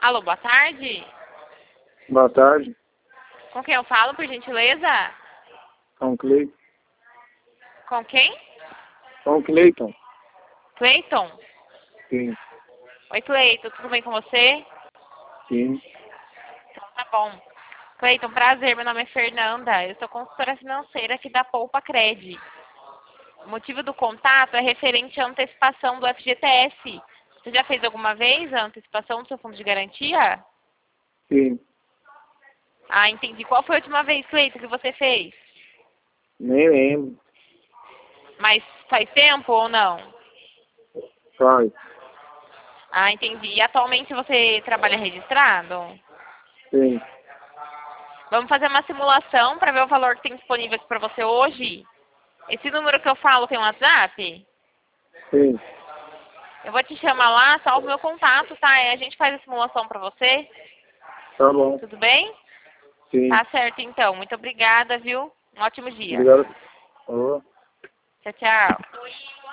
Alô, boa tarde. Boa tarde, Com quem eu falo, por gentileza? com Cleiton. Com quem? Com Cleiton. Cleiton? Sim, Oi, Cleiton, tudo bem com você? sim. Então tá bom. Cleiton, prazer, meu nome é Fernanda. Eu sou consultora financeira aqui da Poupa Cred. O motivo do contato é referente à antecipação do FGTS. Você já fez alguma vez a antecipação do seu fundo de garantia? Sim, Ah, entendi. Qual foi a última vez, Cleiton, que você fez? nem lembro. Mas faz tempo ou não? Faz. Ah, entendi. E atualmente você trabalha registrado? Sim, Vamos fazer uma simulação para ver o valor que tem disponível aqui para você hoje. Esse número que eu falo tem um WhatsApp? sim. Eu vou te chamar lá, salva o meu contato, tá? E a gente faz a simulação para você. Tá bom. Tudo bem? Sim. Tá certo, então. Muito obrigada, viu? Um ótimo dia. Obrigado. Ô. Tchau, tchau.